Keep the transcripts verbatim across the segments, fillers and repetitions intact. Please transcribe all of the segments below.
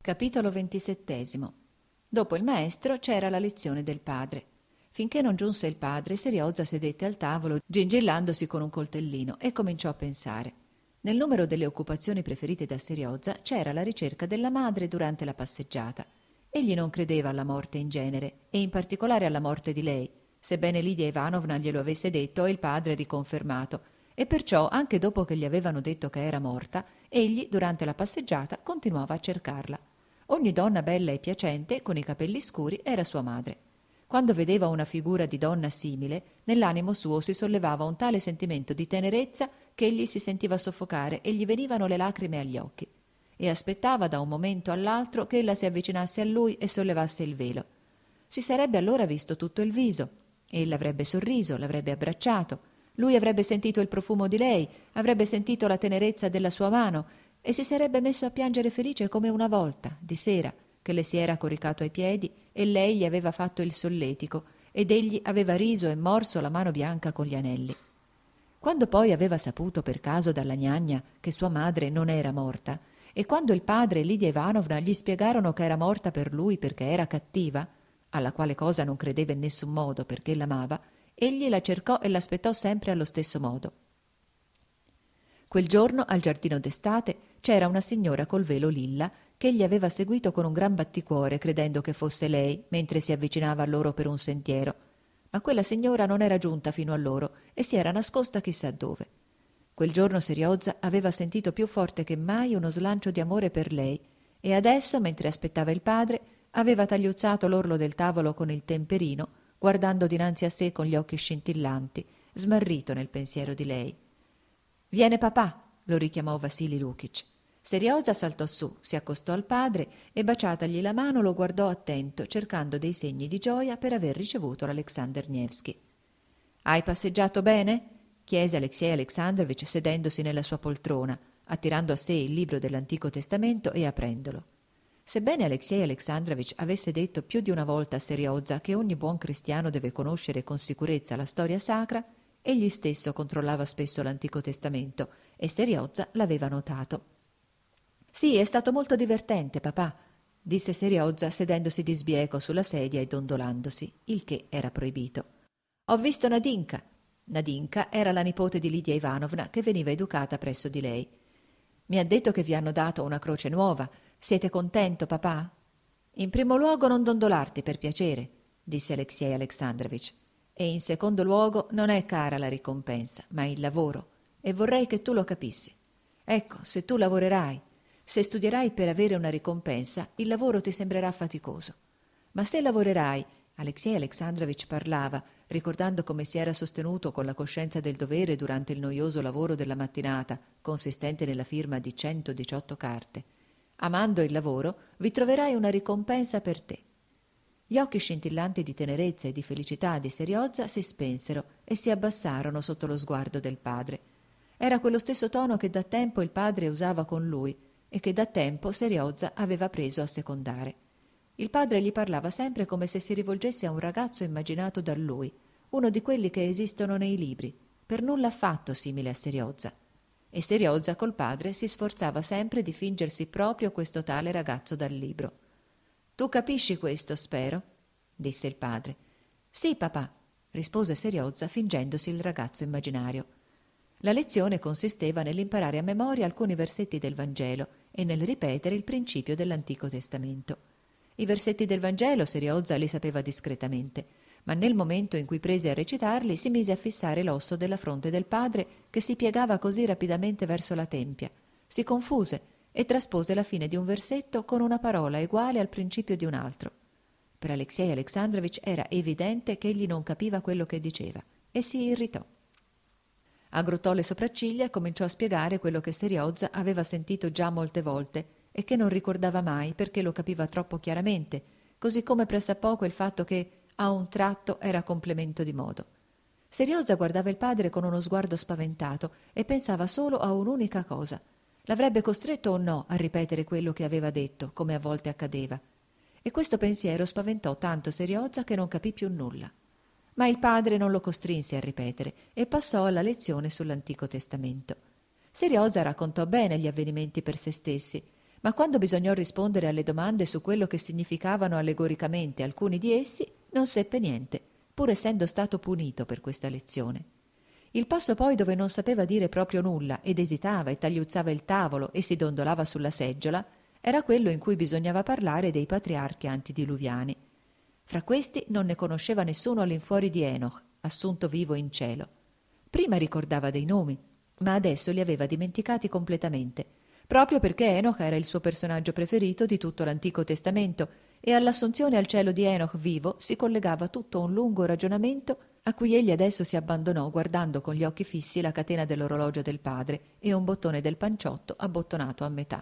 Capitolo ventisettesimo. Dopo il maestro c'era la lezione del padre. Finché non giunse il padre, Seriozza sedette al tavolo, gingillandosi con un coltellino, e cominciò a pensare. Nel numero delle occupazioni preferite da Seriozza c'era la ricerca della madre durante la passeggiata. Egli non credeva alla morte in genere, e in particolare alla morte di lei, sebbene Lidia Ivanovna glielo avesse detto e il padre riconfermato, e perciò, anche dopo che gli avevano detto che era morta, egli, durante la passeggiata, continuava a cercarla. Ogni donna bella e piacente, con i capelli scuri, era sua madre. Quando vedeva una figura di donna simile, nell'animo suo si sollevava un tale sentimento di tenerezza che egli si sentiva soffocare e gli venivano le lacrime agli occhi. E aspettava da un momento all'altro che ella si avvicinasse a lui e sollevasse il velo. Si sarebbe allora visto tutto il viso. Ella avrebbe sorriso, l'avrebbe abbracciato. Lui avrebbe sentito il profumo di lei, avrebbe sentito la tenerezza della sua mano e si sarebbe messo a piangere felice come una volta, di sera, che le si era coricato ai piedi e lei gli aveva fatto il solletico ed egli aveva riso e morso la mano bianca con gli anelli. Quando poi aveva saputo per caso dalla gnagna che sua madre non era morta e quando il padre e Lidia Ivanovna gli spiegarono che era morta per lui perché era cattiva, alla quale cosa non credeva in nessun modo perché l'amava, egli la cercò e l'aspettò sempre allo stesso modo. Quel giorno al giardino d'estate c'era una signora col velo lilla che egli aveva seguito con un gran batticuore credendo che fosse lei mentre si avvicinava a loro per un sentiero, ma quella signora non era giunta fino a loro e si era nascosta chissà dove. Quel giorno Seriozza aveva sentito più forte che mai uno slancio di amore per lei e adesso, mentre aspettava il padre, aveva tagliuzzato l'orlo del tavolo con il temperino, guardando dinanzi a sé con gli occhi scintillanti, smarrito nel pensiero di lei. «Viene papà!» lo richiamò Vasilij Lukic. Seriozza saltò su, si accostò al padre e, baciatagli la mano, lo guardò attento, cercando dei segni di gioia per aver ricevuto l'Alexander Nevsky. «Hai passeggiato bene?» chiese Alexei Alexandrovich sedendosi nella sua poltrona, attirando a sé il libro dell'Antico Testamento e aprendolo. Sebbene Alexei Alexandrovich avesse detto più di una volta a Seriozza che ogni buon cristiano deve conoscere con sicurezza la storia sacra, egli stesso controllava spesso l'Antico Testamento e Seriozza l'aveva notato. «Sì, è stato molto divertente, papà», disse Seriozza sedendosi di sbieco sulla sedia e dondolandosi, il che era proibito. «Ho visto Nadinka». Nadinka era la nipote di Lidia Ivanovna che veniva educata presso di lei. «Mi ha detto che vi hanno dato una croce nuova. Siete contento, papà?» «In primo luogo non dondolarti, per piacere», disse Alexei Alexandrovich. «E in secondo luogo non è cara la ricompensa, ma il lavoro, e vorrei che tu lo capissi. Ecco, se tu lavorerai, se studierai per avere una ricompensa, il lavoro ti sembrerà faticoso. Ma se lavorerai», Alexei Alexandrovich parlava, ricordando come si era sostenuto con la coscienza del dovere durante il noioso lavoro della mattinata, consistente nella firma di centodiciotto carte. «Amando il lavoro, vi troverai una ricompensa per te». Gli occhi scintillanti di tenerezza e di felicità di Seriozza si spensero e si abbassarono sotto lo sguardo del padre. Era quello stesso tono che da tempo il padre usava con lui e che da tempo Seriozza aveva preso a secondare. Il padre gli parlava sempre come se si rivolgesse a un ragazzo immaginato da lui, uno di quelli che esistono nei libri, per nulla affatto simile a Seriozza. E Seriozza col padre si sforzava sempre di fingersi proprio questo tale ragazzo dal libro. «Tu capisci questo, spero?» disse il padre. «Sì, papà», rispose Seriozza fingendosi il ragazzo immaginario. La lezione consisteva nell'imparare a memoria alcuni versetti del Vangelo e nel ripetere il principio dell'Antico Testamento. I versetti del Vangelo Seriozza li sapeva discretamente, ma nel momento in cui prese a recitarli si mise a fissare l'osso della fronte del padre che si piegava così rapidamente verso la tempia, si confuse e traspose la fine di un versetto con una parola uguale al principio di un altro. Per Alexei Alexandrovich era evidente che egli non capiva quello che diceva e si irritò. Aggrottò le sopracciglia e cominciò a spiegare quello che Seriozza aveva sentito già molte volte e che non ricordava mai perché lo capiva troppo chiaramente, così come pressappoco il fatto che a un tratto era complemento di modo. Seriozza guardava il padre con uno sguardo spaventato e pensava solo a un'unica cosa: l'avrebbe costretto o no a ripetere quello che aveva detto, come a volte accadeva. E questo pensiero spaventò tanto Seriozza che non capì più nulla. Ma il padre non lo costrinse a ripetere e passò alla lezione sull'Antico Testamento. Seriozza raccontò bene gli avvenimenti per se stessi, ma quando bisognò rispondere alle domande su quello che significavano allegoricamente alcuni di essi, non seppe niente, pur essendo stato punito per questa lezione. Il passo poi dove non sapeva dire proprio nulla ed esitava e tagliuzzava il tavolo e si dondolava sulla seggiola, era quello in cui bisognava parlare dei patriarchi antediluviani. Fra questi non ne conosceva nessuno all'infuori di Enoch, assunto vivo in cielo. Prima ricordava dei nomi, ma adesso li aveva dimenticati completamente, proprio perché Enoch era il suo personaggio preferito di tutto l'Antico Testamento e all'assunzione al cielo di Enoch vivo si collegava tutto un lungo ragionamento a cui egli adesso si abbandonò guardando con gli occhi fissi la catena dell'orologio del padre e un bottone del panciotto abbottonato a metà.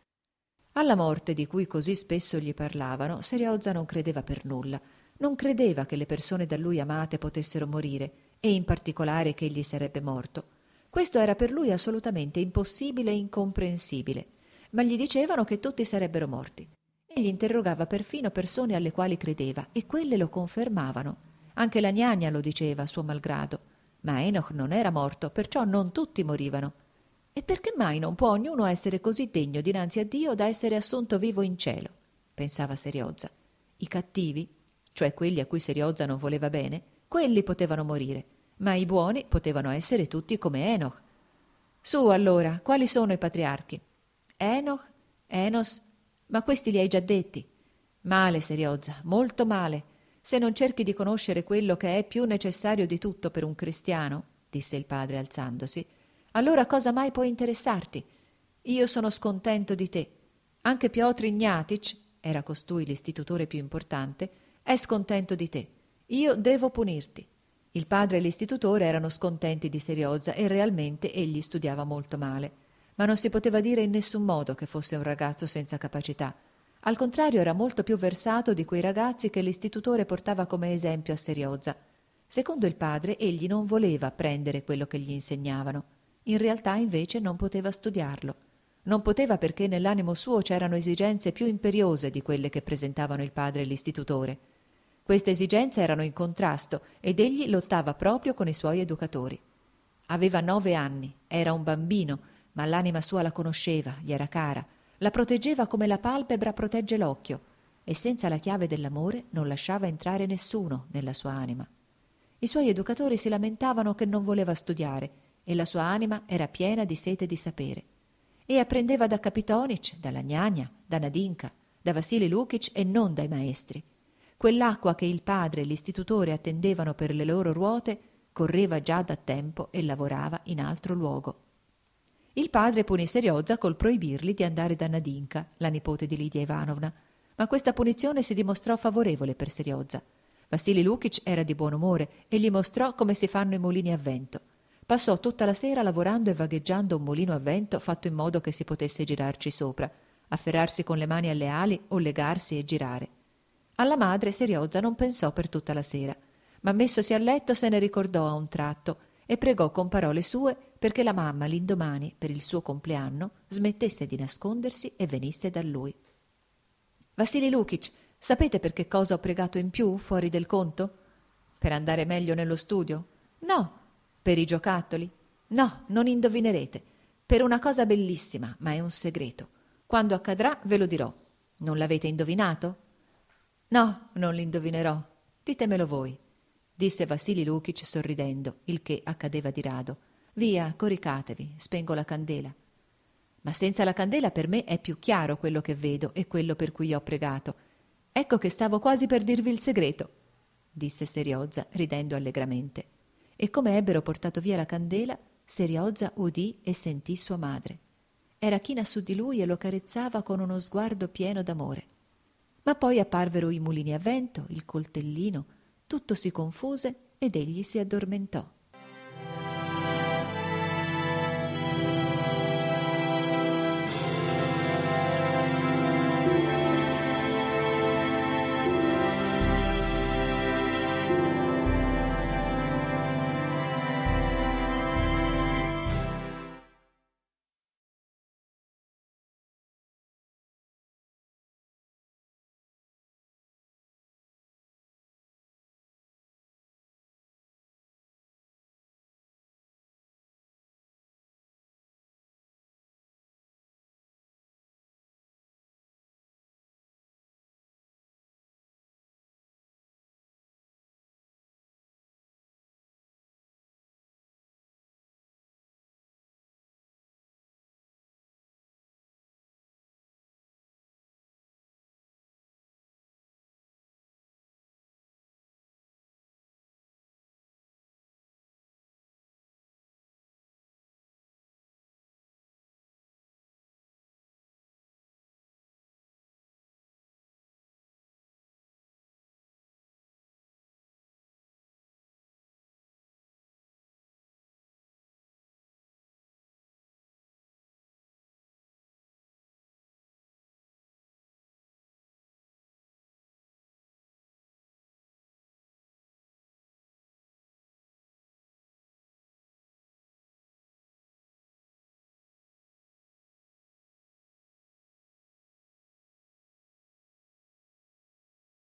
Alla morte di cui così spesso gli parlavano, Seriozza non credeva per nulla, non credeva che le persone da lui amate potessero morire e in particolare che egli sarebbe morto. Questo era per lui assolutamente impossibile e incomprensibile, ma gli dicevano che tutti sarebbero morti. Egli interrogava perfino persone alle quali credeva e quelle lo confermavano. Anche la gnagna lo diceva a suo malgrado, ma Enoch non era morto, perciò non tutti morivano. E perché mai non può ognuno essere così degno dinanzi a Dio da essere assunto vivo in cielo? Pensava Seriozza. I cattivi, cioè quelli a cui Seriozza non voleva bene, quelli potevano morire, ma i buoni potevano essere tutti come Enoch. Su allora, quali sono i patriarchi? Enoch, Enos, ma questi li hai già detti. Male, Seriozza, molto male. Se non cerchi di conoscere quello che è più necessario di tutto per un cristiano, disse il padre alzandosi, allora cosa mai può interessarti? Io sono scontento di te. Anche Piotr Ignatich, era costui l'istitutore più importante, è scontento di te. Io devo punirti. Il padre e l'istitutore erano scontenti di Seriozza e realmente egli studiava molto male. Ma non si poteva dire in nessun modo che fosse un ragazzo senza capacità. Al contrario era molto più versato di quei ragazzi che l'istitutore portava come esempio a Seriozza. Secondo il padre egli non voleva apprendere quello che gli insegnavano. In realtà invece non poteva studiarlo. Non poteva perché nell'animo suo c'erano esigenze più imperiose di quelle che presentavano il padre e l'istitutore. Queste esigenze erano in contrasto ed egli lottava proprio con i suoi educatori. Aveva nove anni, era un bambino, ma l'anima sua la conosceva, gli era cara, la proteggeva come la palpebra protegge l'occhio e senza la chiave dell'amore non lasciava entrare nessuno nella sua anima. I suoi educatori si lamentavano che non voleva studiare e la sua anima era piena di sete di sapere. E apprendeva da Kapitonic, dalla gnagna, da Nadinka, da Vassili Lukic e non dai maestri. Quell'acqua che il padre e l'istitutore attendevano per le loro ruote correva già da tempo e lavorava in altro luogo. Il padre punì Seriozza col proibirgli di andare da Nadinka, la nipote di Lidia Ivanovna, ma questa punizione si dimostrò favorevole per Seriozza. Vassili Lukic era di buon umore e gli mostrò come si fanno i mulini a vento. Passò tutta la sera lavorando e vagheggiando un mulino a vento fatto in modo che si potesse girarci sopra, afferrarsi con le mani alle ali o legarsi e girare. Alla madre Seriozza non pensò per tutta la sera, ma messosi a letto se ne ricordò a un tratto e pregò con parole sue perché la mamma l'indomani, per il suo compleanno, smettesse di nascondersi e venisse da lui. Vassili Lukic, sapete per che cosa ho pregato in più, fuori del conto? Per andare meglio nello studio? No. Per i giocattoli? No, non indovinerete. Per una cosa bellissima, ma è un segreto. Quando accadrà ve lo dirò. Non l'avete indovinato? No, non l'indovinerò. Ditemelo voi, disse Vassili Lukic sorridendo, il che accadeva di rado. Via, coricatevi, spengo la candela. Ma senza la candela per me è più chiaro quello che vedo e quello per cui ho pregato. Ecco che stavo quasi per dirvi il segreto, disse Seriozza, ridendo allegramente. E come ebbero portato via la candela, Seriozza udì e sentì sua madre. Era china su di lui e lo carezzava con uno sguardo pieno d'amore. Ma poi apparvero i mulini a vento, il coltellino, tutto si confuse ed egli si addormentò.